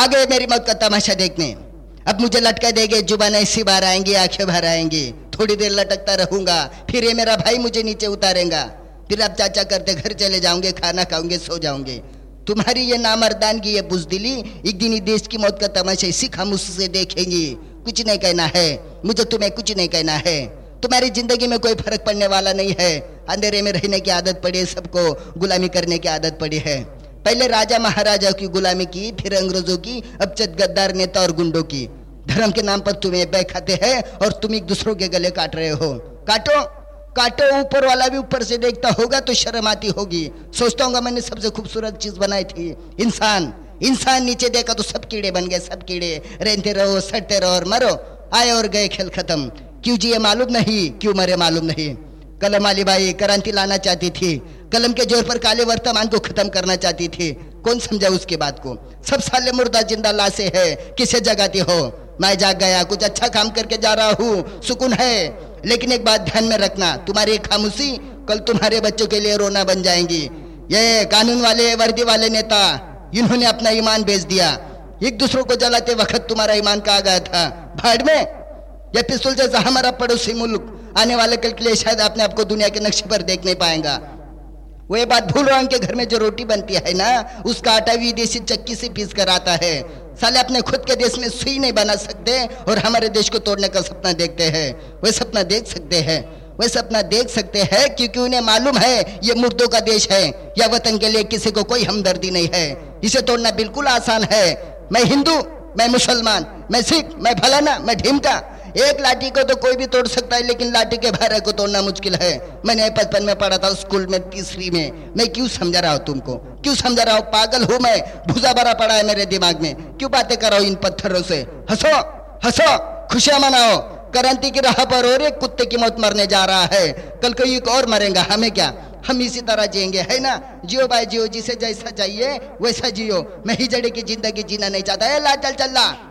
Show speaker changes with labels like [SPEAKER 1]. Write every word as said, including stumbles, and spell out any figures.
[SPEAKER 1] गए मेरी मौत का तमाशा देखने। अब मुझे लटका देंगे, जुबान ऐसी बाहर आएंगी, आंखें बाहर आएंगी, थोड़ी देर लटकता रहूंगा, फिर ये मेरा भाई मुझे नीचे उतारेगा, फिर अब चाचा करते घर चले जाऊंगे, खाना खाऊंगे, सो जाऊंगे। तुम्हारी ये नामर्दानगी, ये बुजदिली एक दिन ही देश की मौत का तमाशा इसी खामोशी से देखेंगी। कुछ नहीं कहना है मुझे, तुम्हें कुछ नहीं कहना है। तुम्हारी जिंदगी में कोई फर्क पड़ने वाला नहीं है। अंधेरे में रहने की आदत पड़ी है, सबको गुलामी करने की आदत पड़ी है। पहले राजा महाराजा की गुलामी की, फिर अंग्रेजों की, अब चद गद्दार नेता और गुंडों की। धर्म के नाम पर तुम्हें बैखाते हैं और तुम एक दूसरों के गले काट रहे हो। काटो काटो, ऊपर वाला भी ऊपर से देखता होगा तो शर्म आती होगी। सोचता हूँ मैंने सबसे खूबसूरत चीज बनाई थी, इंसान। इंसान नीचे देखा तो सब कीड़े बन गए, सब कीड़े। रहते रहो, सड़ते रहो और मरो। आए और गए, खेल खत्म। क्यों जिए मालूम नहीं, क्यों मरे मालूम नहीं। कलम वाली बाई क्रांति लाना चाहती थी, कलम के जोर पर काले वर्तमान को खत्म करना चाहती थी। कौन समझा उसकी बात को। सब साले मुर्दा जिंदा लाशें है, किसे जगाती हो। मैं जाग गया, कुछ अच्छा काम करके जा रहा हूँ, सुकून है। लेकिन एक बात ध्यान में रखना, तुम्हारी खामोशी कल तुम्हारे बच्चों के लिए रोना बन जाएंगी। ये कानून वाले, वर्दी वाले नेता, इन्होंने अपना ईमान बेच दिया। एक दूसरों को जलाते वक्त तुम्हारा ईमान कहाँ गया था, भाड़ में। यह पिस्तौल जैसा हमारा पड़ोसी मुल्क आने वाले कल के लिए शायद अपने आप को दुनिया के नक्शे पर देख नहीं पाएगा। वो ये बात भूल रहा हूं कि घर में जो रोटी बनती है ना, उसका आटा विदेशी चक्की से पीस कर आता है। साले अपने खुद के देश में सुई नहीं बना सकते और हमारे देश को तोड़ने का सपना देखते हैं। वे सपना देख सकते हैं, वे सपना देख सकते हैं क्योंकि उन्हें मालूम है ये मुर्दों का देश है। या वतन के लिए किसी को कोई हमदर्दी नहीं है। इसे तोड़ना बिल्कुल आसान है। मैं हिंदू, मैं मुसलमान, मैं सिख, मैं फलाना, मैं ढिमका। एक लाठी को तो कोई भी तोड़ सकता है, लेकिन लाठी के भारे को तोड़ना मुश्किल है। मैंने बचपन में पढ़ा था, स्कूल में तीसरी में। मैं क्यों समझा रहा हूँ तुमको, क्यों समझा रहा हूँ? पागल हूँ मैं, भूसा भरा पड़ा है मेरे दिमाग में। क्यों बातें कर रहा हूँ इन पत्थरों से? हंसो हंसो, खुशियां मनाओ। क्रांति की राह पर और एक कुत्ते की मौत मरने जा रहा है, कल कोई एक और मरेगा, हमें क्या? हम इसी तरह जिएंगे, है ना? जियो भाई जियो, जिसे जैसा चाहिए वैसा जियो। मैं ही जड़े की जिंदगी जीना नहीं चाहता है। ला चल चल ला।